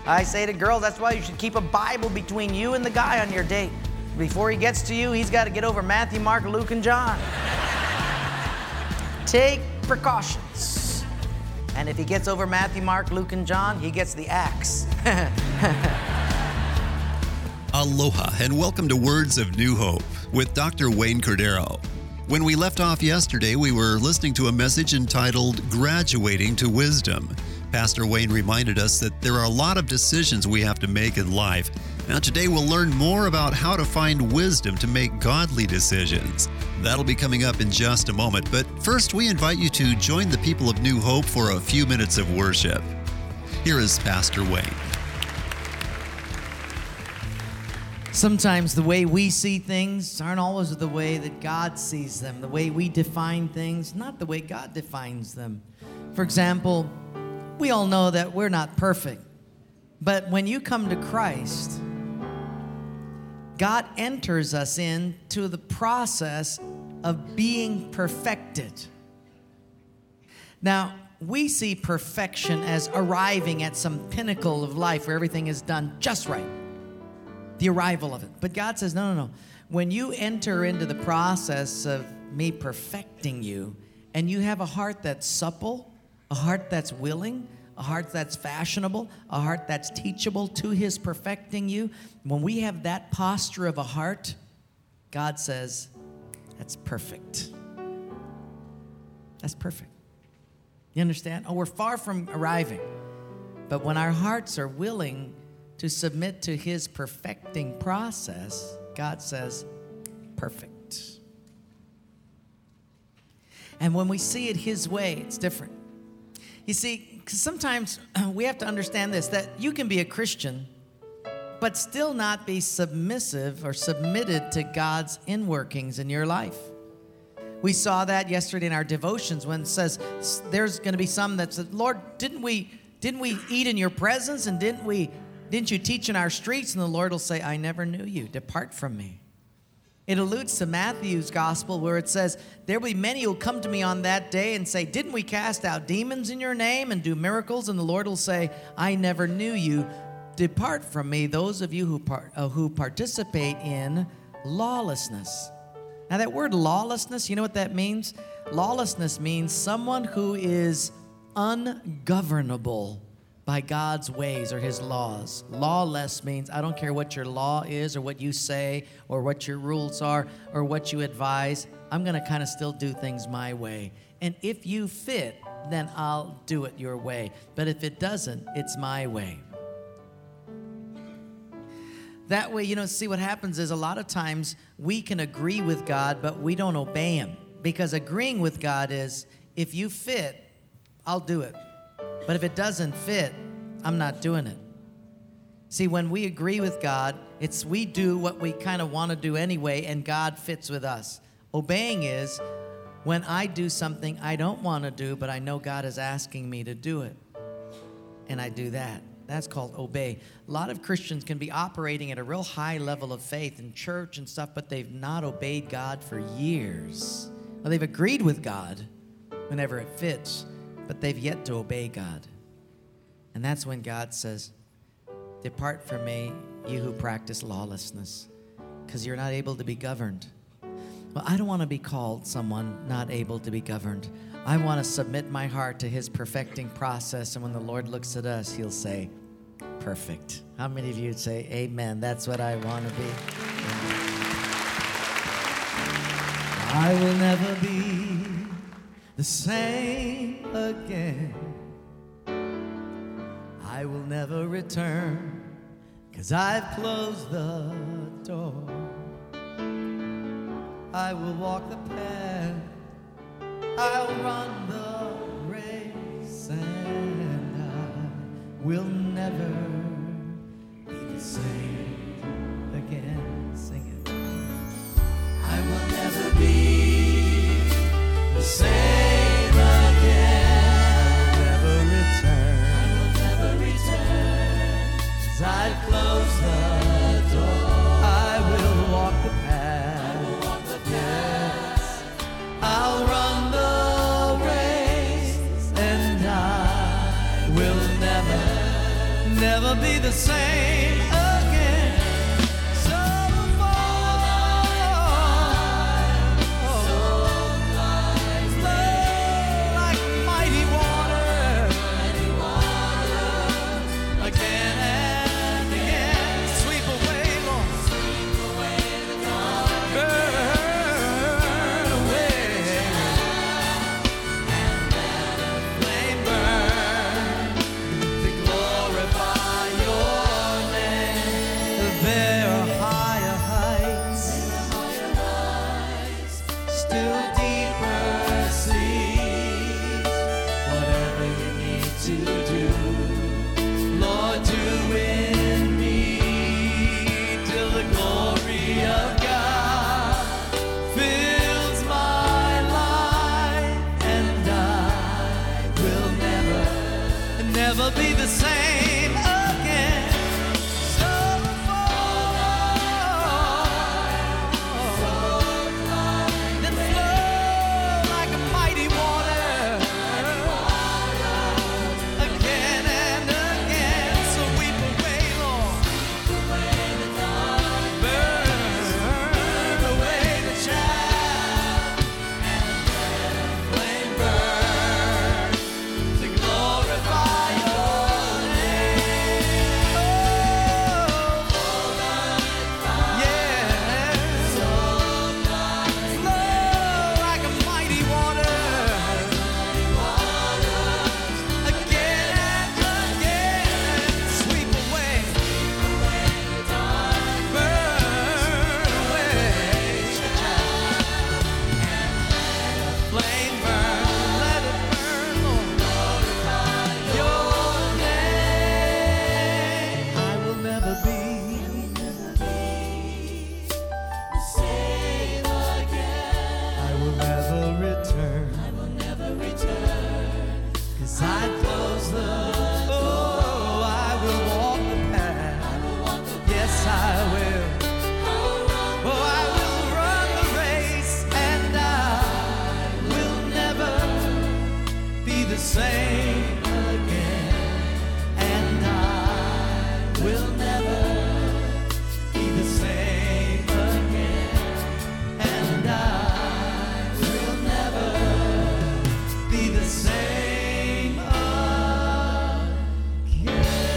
I say to girls, that's why you should keep a Bible between you and the guy on your date. Before he gets to you, he's got to get over Matthew, Mark, Luke, and John. Take precautions. And if he gets over Matthew, Mark, Luke, and John, he gets the axe. Aloha and welcome to Words of New Hope with Dr. Wayne Cordero. When we left off yesterday, we were listening to a message entitled Graduating to Wisdom. Pastor Wayne reminded us that there are a lot of decisions we have to make in life. Now today we'll learn more about how to find wisdom to make godly decisions. That'll be coming up in just a moment, but first we invite you to join the people of New Hope for a few minutes of worship. Here is Pastor Wayne. Sometimes the way we see things aren't always the way that God sees them. The way we define things, not the way God defines them. For example, we all know that we're not perfect. But when you come to Christ, God enters us into the process of being perfected. Now, we see perfection as arriving at some pinnacle of life where everything is done just right. The arrival of it. But God says, no. When you enter into the process of me perfecting you, and you have a heart that's supple, a heart that's willing, a heart that's fashionable, a heart that's teachable to His perfecting you, when we have that posture of a heart, God says, that's perfect. That's perfect. You understand? Oh, we're far from arriving. But when our hearts are willing to submit to His perfecting process, God says, perfect. And when we see it His way, it's different. You see, 'cause sometimes we have to understand this, that you can be a Christian, but still not be submissive or submitted to God's inworkings in your life. We saw that yesterday in our devotions when it says there's going to be some that said, Lord, didn't we eat in your presence, and didn't you teach in our streets? And the Lord will say, I never knew you. Depart from me. It alludes to Matthew's gospel where it says, there will be many who will come to me on that day and say, didn't we cast out demons in your name and do miracles? And the Lord will say, I never knew you. Depart from me, those of you who participate in lawlessness. Now that word lawlessness, you know what that means? Lawlessness means someone who is ungovernable by God's ways or His laws. Lawless means I don't care what your law is or what you say or what your rules are or what you advise. I'm going to kind of still do things my way. And if you fit, then I'll do it your way. But if it doesn't, it's my way. That way, see what happens is a lot of times we can agree with God, but we don't obey Him. Because agreeing with God is, if you fit, I'll do it. But if it doesn't fit, I'm not doing it. See, when we agree with God, it's we do what we kind of want to do anyway, and God fits with us. Obeying is when I do something I don't want to do, but I know God is asking me to do it. And I do that. That's called obey. A lot of Christians can be operating at a real high level of faith in church and stuff, but they've not obeyed God for years. Well, they've agreed with God whenever it fits, but they've yet to obey God. And that's when God says, depart from me, you who practice lawlessness, because you're not able to be governed. Well, I don't want to be called someone not able to be governed. I want to submit my heart to His perfecting process, and when the Lord looks at us, He'll say, perfect. How many of you would say, amen, that's what I want to be? I will never be the same again. I will never return, 'cause I've closed the door. I will walk the path, I'll run the race, and I will never be the same again. Sing it. I will never be the same again. I'll never return. I will never return. 'Cause I've closed the door. I will walk the path. I will walk the path. Yes. I'll run the race. never be the same again. So far, flow like mighty water, again and again. Sweep away, Lord, burn away, flame burn to glorify your name. There are higher heights, still deeper seas. Whatever you need to do, Lord, do in me, till the glory of God fills my life, and I will never be the same again. So far, then flow like a mighty water, again and again. So weep away, Lord, burn away the chaff, flame burn to glorify your name. Oh, yeah. Flow like a mighty water, again and again. Sweep away, burn away, flame burn, let it burn, Lord, your name. I will never be the same again. I will never return, 'cause I close the door. I will walk the path. Yes, I will. Oh, I will run the race, and I will never be the same again. And I will never be the same again. And I will never be the same again.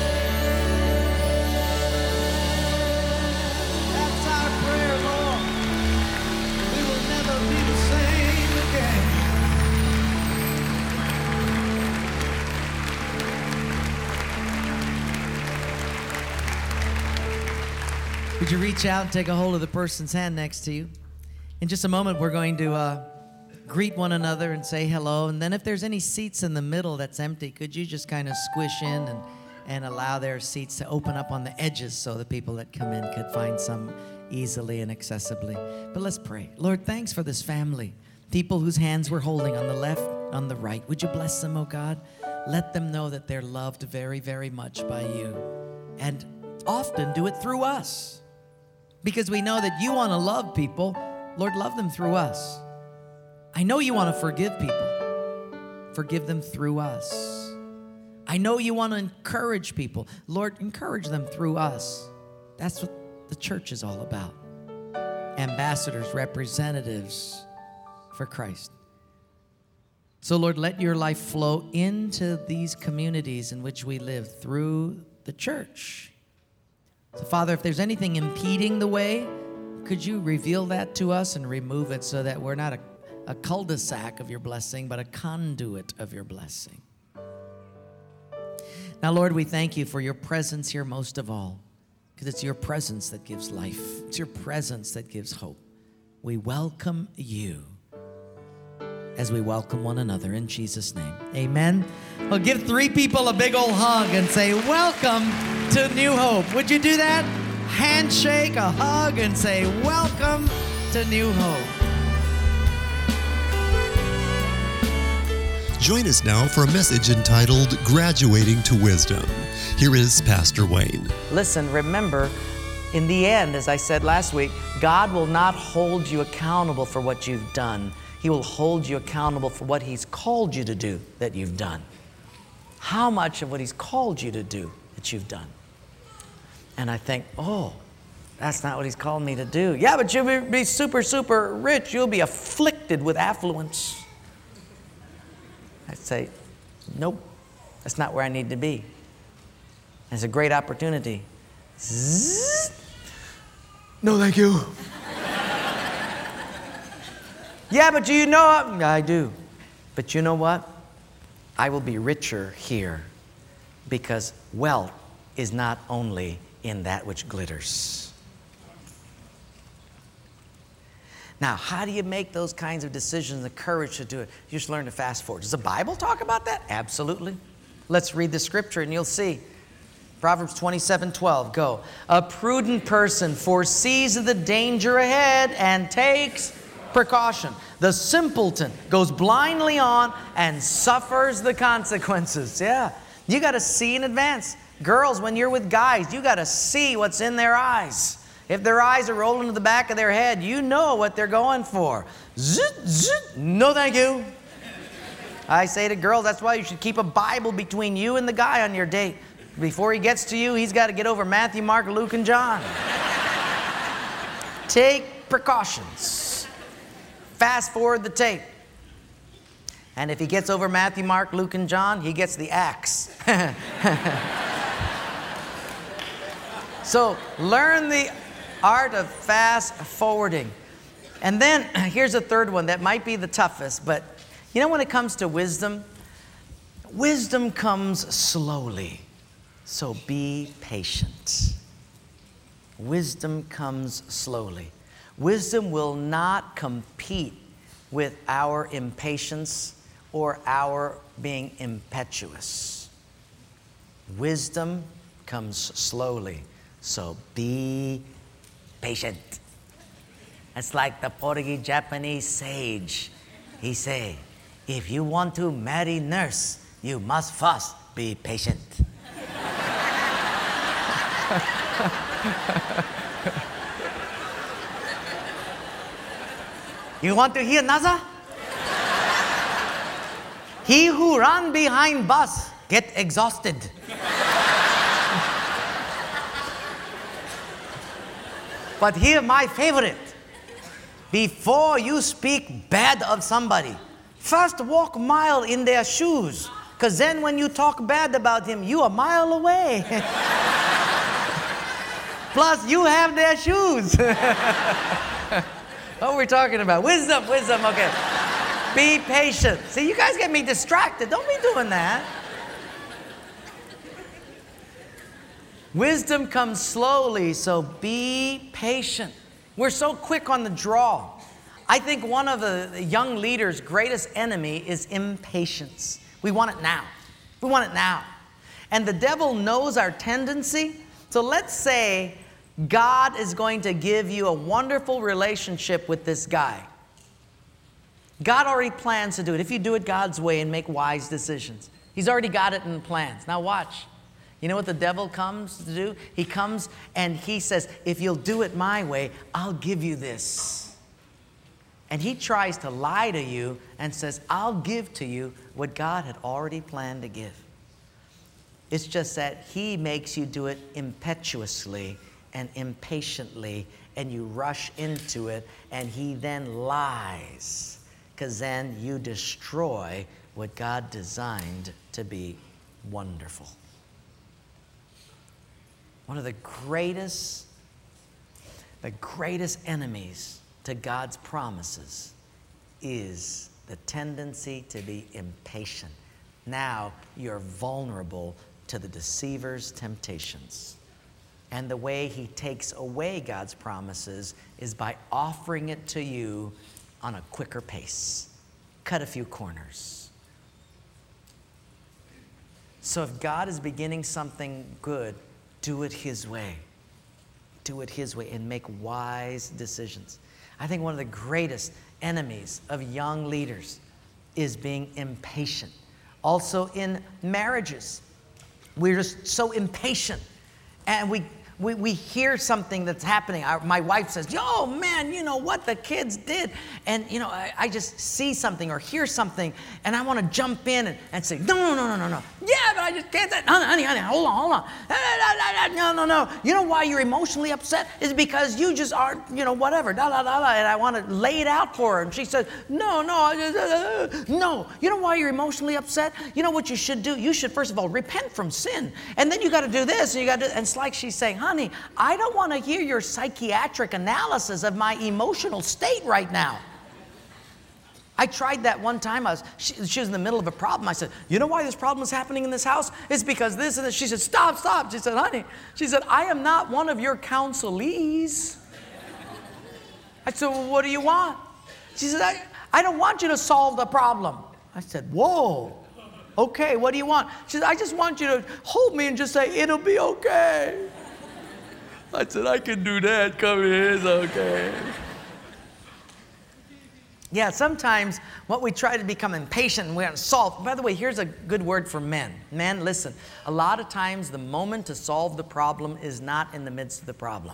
That's our prayer, Lord. We will never be the same again. Would you reach out and take a hold of the person's hand next to you? In just a moment, we're going to greet one another and say hello. And then if there's any seats in the middle that's empty, could you just kind of squish in and allow their seats to open up on the edges so the people that come in could find some easily and accessibly. But let's pray. Lord, thanks for this family. People whose hands we're holding on the left, on the right. Would you bless them, oh God? Let them know that they're loved very, very much by you. And often do it through us. Because we know that you want to love people. Lord, love them through us. I know you want to forgive people. Forgive them through us. I know you want to encourage people. Lord, encourage them through us. That's what the church is all about. Ambassadors, representatives for Christ. So, Lord, let your life flow into these communities in which we live through the church. So, Father, if there's anything impeding the way, could you reveal that to us and remove it so that we're not a cul-de-sac of your blessing, but a conduit of your blessing. Now, Lord, we thank you for your presence here most of all, because it's your presence that gives life. It's your presence that gives hope. We welcome you as we welcome one another in Jesus' name. Amen. Well, give 3 people a big old hug and say, welcome to New Hope. Would you do that? Handshake, a hug, and say, welcome to New Hope. Join us now for a message entitled Graduating to Wisdom. Here is Pastor Wayne. Listen, remember, in the end, as I said last week, God will not hold you accountable for what you've done. He will hold you accountable for what He's called you to do that you've done. How much of what He's called you to do that you've done. And I think, oh, that's not what he's called me to do. Yeah, but you'll be super, super rich. You'll be afflicted with affluence. I'd say, nope, that's not where I need to be. It's a great opportunity. Zzz. No, thank you. Yeah, but you know, I do. But you know what? I will be richer here because wealth is not only in that which glitters. Now, how do you make those kinds of decisions, the courage to do it? You just learn to fast forward. Does the Bible talk about that? Absolutely. Let's read the scripture and you'll see. Proverbs 27:12, go. A prudent person foresees the danger ahead and takes precaution. The simpleton goes blindly on and suffers the consequences. Yeah, you got to see in advance. Girls, when you're with guys, you got to see what's in their eyes. If their eyes are rolling to the back of their head, you know what they're going for. Zit, zit, no thank you. I say to girls, that's why you should keep a Bible between you and the guy on your date. Before he gets to you, he's got to get over Matthew, Mark, Luke, and John. Take precautions. Fast forward the tape. And if he gets over Matthew, Mark, Luke, and John, he gets the axe. So learn the art of fast forwarding. And then here's a third one that might be the toughest, but you know, when it comes to wisdom, wisdom comes slowly. So be patient. Wisdom comes slowly. Wisdom will not compete with our impatience or our being impetuous. Wisdom comes slowly. So be patient. It's like the Portuguese Japanese sage. He say, if you want to marry nurse, you must first be patient. You want to hear another? He who run behind bus get exhausted. But here my favorite. Before you speak bad of somebody, first walk a mile in their shoes. Because then when you talk bad about him, you are a mile away. Plus, you have their shoes. What are we talking about? Wisdom, okay. Be patient. See, you guys get me distracted. Don't be doing that. Wisdom comes slowly, so be patient. We're so quick on the draw. I think one of the young leaders' greatest enemy is impatience. We want it now. We want it now. And the devil knows our tendency. So let's say God is going to give you a wonderful relationship with this guy. God already plans to do it. If you do it God's way and make wise decisions. He's already got it in plans. Now watch. You know what the devil comes to do? He comes and he says, if you'll do it my way, I'll give you this. And he tries to lie to you and says, I'll give to you what God had already planned to give. It's just that he makes you do it impetuously and impatiently, and you rush into it, and he then lies, because then you destroy what God designed to be wonderful. One of the greatest enemies to God's promises is the tendency to be impatient. Now you're vulnerable to the deceiver's temptations. And the way he takes away God's promises is by offering it to you on a quicker pace. Cut a few corners. So if God is beginning something good, do it his way. Do it his way and make wise decisions. I think one of the greatest enemies of young leaders is being impatient. Also in marriages, we're just so impatient. And we we hear something that's happening. My wife says, "Yo, man, you know what the kids did?" And, you know, I just see something or hear something, and I want to jump in and say, "No. Yeah, but I just can't. Honey, hold on. No. You know why you're emotionally upset? Is because you just aren't, you know, whatever, And I want to lay it out for her. And she says, no. You know why you're emotionally upset? You know what you should do? You should, first of all, repent from sin. And then you got to do this, and you got to do, and it's like she's saying, "Honey, I don't want to hear your psychiatric analysis of my emotional state right now." I tried that one time. She was in the middle of a problem. I said, "You know why this problem is happening in this house? It's because this and this." She said, Stop. She said, "Honey," she said, "I am not one of your counselees." I said, "Well, what do you want?" She said, I don't want you to solve the problem. I said, "Whoa. Okay, what do you want?" She said, "I just want you to hold me and just say, 'It'll be okay.'" I said, "I can do that. Come here, it's okay." Yeah, sometimes what we try to become impatient and we want to solve. By the way, here's a good word for men. Men, listen. A lot of times the moment to solve the problem is not in the midst of the problem.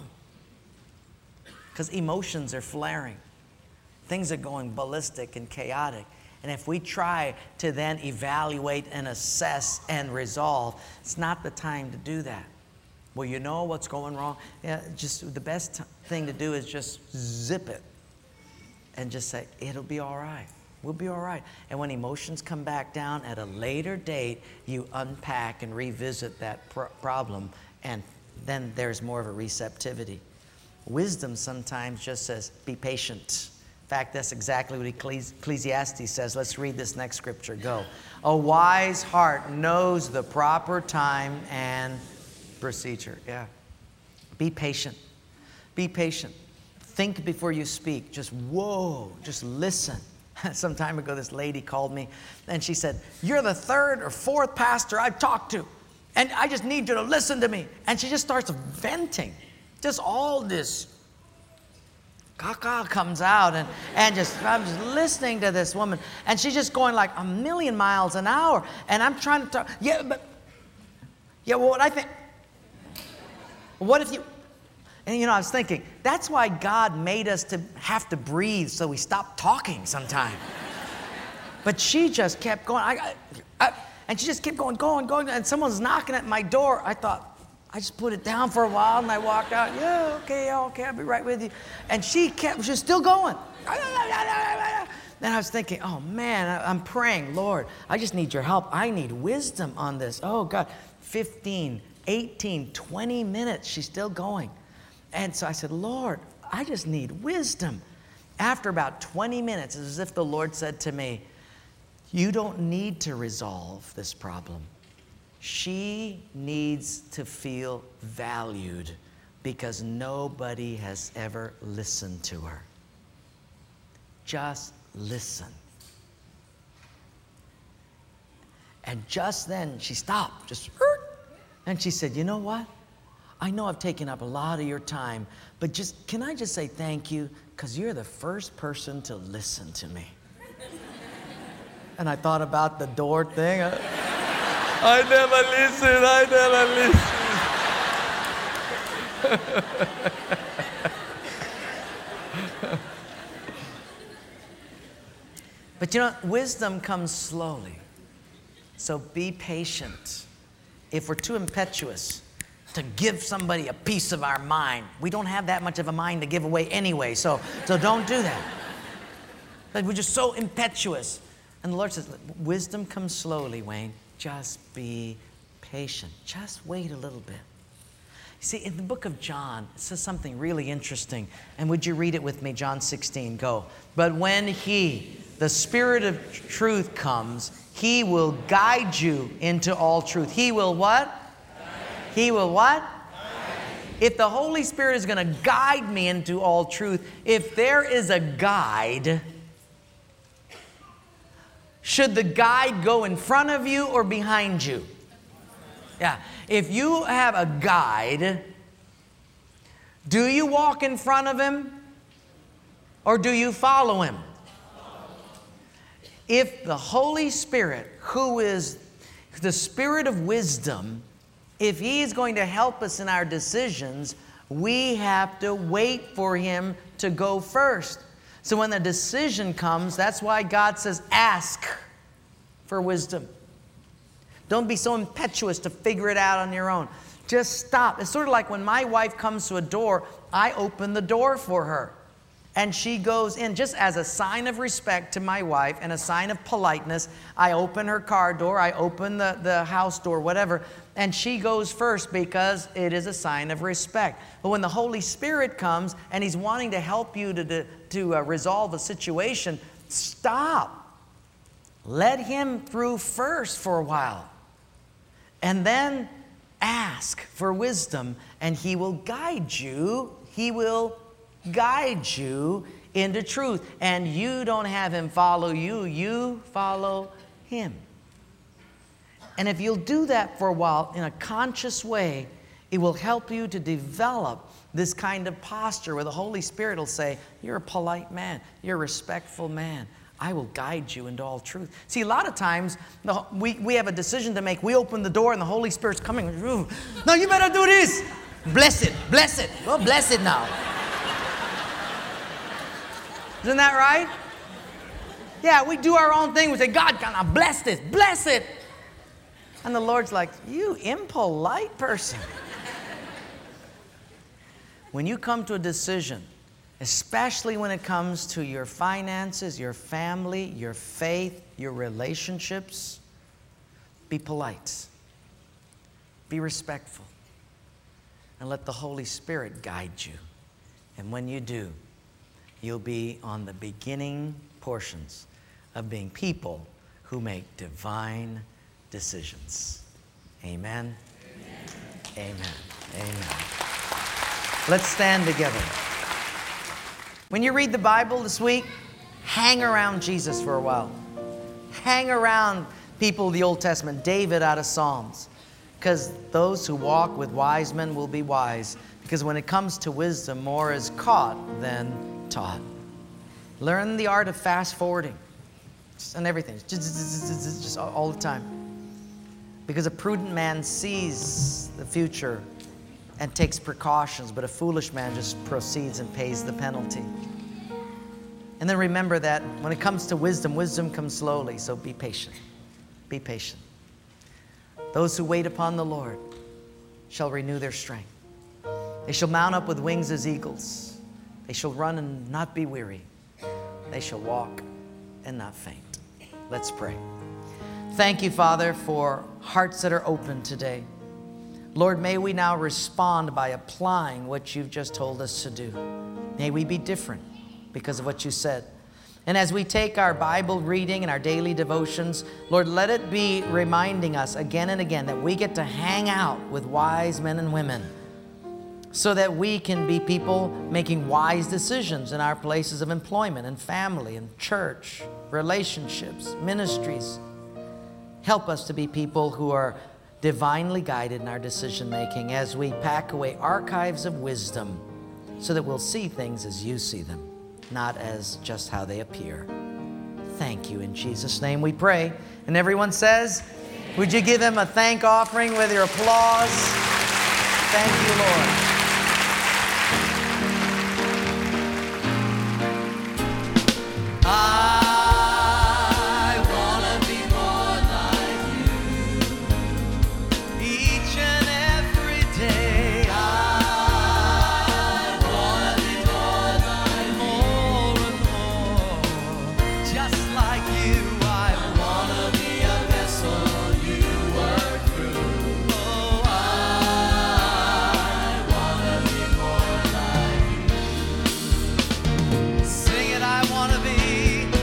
Because emotions are flaring. Things are going ballistic and chaotic. And if we try to then evaluate and assess and resolve, it's not the time to do that. Well, you know what's going wrong? Yeah, just the best thing to do is just zip it and just say, "It'll be all right. We'll be all right." And when emotions come back down at a later date, you unpack and revisit that problem, and then there's more of a receptivity. Wisdom sometimes just says, "Be patient." In fact, that's exactly what Ecclesiastes says. Let's read this next scripture. Go. "A wise heart knows the proper time and procedure." Yeah. Be patient. Be patient. Think before you speak. Just listen. Some time ago, this lady called me, and she said, "You're the third or fourth pastor I've talked to, and I just need you to listen to me." And she just starts venting. Just all this caca comes out, and I'm just listening to this woman, and she's just going like a million miles an hour, and I'm trying to talk. Well, what I think, what if you, and you know, I was thinking, that's why God made us to have to breathe so we stop talking sometime. But she just kept going, and she just kept going, and someone's knocking at my door. I thought, I just put it down for a while, and I walked out. Yeah, okay, I'll be right with you. And she's still going. Then I was thinking, oh man, I'm praying, "Lord, I just need your help. I need wisdom on this." Oh God, 15, 18, 20 minutes, she's still going. And so I said, "Lord, I just need wisdom." After about 20 minutes, it's as if the Lord said to me, "You don't need to resolve this problem. She needs to feel valued because nobody has ever listened to her. Just listen." And just then she stopped, and she said, "You know what? I know I've taken up a lot of your time, but can I just say thank you? Because you're the first person to listen to me." And I thought about the door thing. I never listen. But you know, wisdom comes slowly. So be patient. If we're too impetuous to give somebody a piece of our mind, we don't have that much of a mind to give away anyway, so don't do that. But we're just so impetuous. And the Lord says, wisdom comes slowly, Wayne. Just be patient. Just wait a little bit. You see, in the book of John, it says something really interesting. And would you read it with me? John 16, go. "But when He, the Spirit of truth, comes, He will guide you into all truth." He will what? He will what? If the Holy Spirit is going to guide me into all truth, if there is a guide, should the guide go in front of you or behind you? Yeah. If you have a guide, do you walk in front of him or do you follow him? If the Holy Spirit, who is the Spirit of wisdom, If He's going to help us in our decisions, we have to wait for Him to go first. So when the decision comes, that's why God says, ask for wisdom. Don't be so impetuous to figure it out on your own. Just stop. It's sort of like when my wife comes to a door, I open the door for her. And she goes in just as a sign of respect to my wife and a sign of politeness. I open her car door, I open the house door, whatever, and she goes first because it is a sign of respect. But when the Holy Spirit comes and He's wanting to help you to resolve a situation, stop. Let Him through first for a while. And then ask for wisdom, and He will guide you. He will guide you into truth. And you don't have Him follow you, you follow Him. And if you'll do that for a while in a conscious way, it will help you to develop this kind of posture where the Holy Spirit will say, you're a polite man, you're a respectful man. I will guide you into all truth. See, a lot of times we have a decision to make. We open the door and the Holy Spirit's coming. No, you better do this. Bless it, bless it. Well, bless it now. Isn't that right? Yeah, we do our own thing. We say, God, can I bless this? Bless it. And the Lord's like, you impolite person. When you come to a decision, especially when it comes to your finances, your family, your faith, your relationships, be polite. Be respectful. And let the Holy Spirit guide you. And when you do, you'll be on the beginning portions of being people who make divine decisions. Amen. Amen. Amen. Amen. Let's stand together. When you read the Bible this week, hang around Jesus for a while. Hang around people of the Old Testament, David out of Psalms. Because those who walk with wise men will be wise. Because when it comes to wisdom, more is caught than taught. Learn the art of fast forwarding and everything, just all the time. Because a prudent man sees the future and takes precautions, but a foolish man just proceeds and pays the penalty. And then remember that when it comes to wisdom, wisdom comes slowly, so be patient. Be patient. Those who wait upon the Lord shall renew their strength. They shall mount up with wings as eagles. They shall run and not be weary. They shall walk and not faint. Let's pray. Thank you, Father, for hearts that are open today. Lord, may we now respond by applying what you've just told us to do. May we be different because of what you said. And as we take our Bible reading and our daily devotions, Lord, let it be reminding us again and again that we get to hang out with wise men and women so that we can be people making wise decisions in our places of employment and family and church, relationships, ministries. Help us to be people who are divinely guided in our decision making as we pack away archives of wisdom so that we'll see things as you see them, not as just how they appear. Thank you. In Jesus' name we pray. And everyone says, would you give Him a thank offering with your applause? Thank you, Lord. Sing it, I wanna be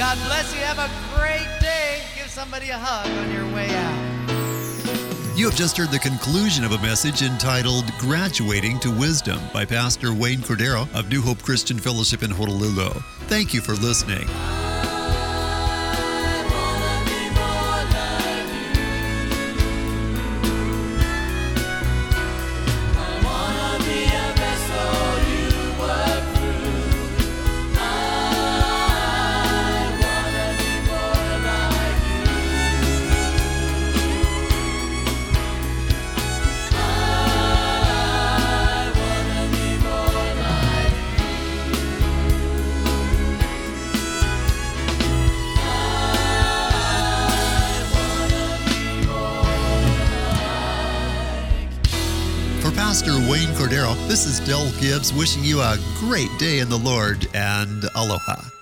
God bless you. Have a great day. Give somebody a hug on your way out. You have just heard the conclusion of a message entitled Graduating to Wisdom by Pastor Wayne Cordero of New Hope Christian Fellowship in Honolulu. Thank you for listening. Pastor Wayne Cordero, this is Del Gibbs wishing you a great day in the Lord and aloha.